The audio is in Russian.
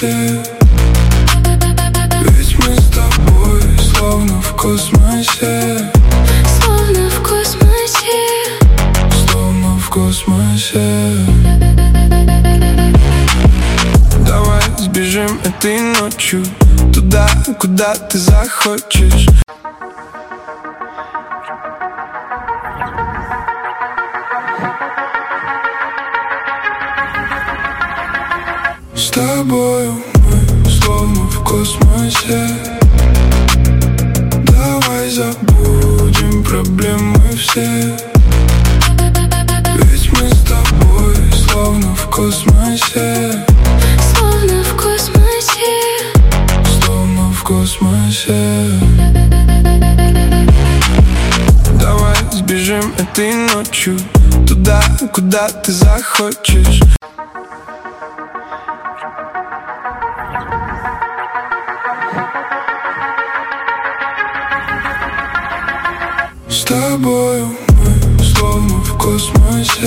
космосе. Ведь мы с тобой словно в космосе. Словно в космосе. Словно в космосе. Давай сбежим этой ночью туда, куда ты захочешь. С тобою мы словно в космосе. Давай забудем проблемы все. Ведь мы с тобой словно в космосе. Словно в космосе. Словно в космосе. Давай сбежим этой ночью туда, куда ты захочешь. С тобою мы словно в космосе.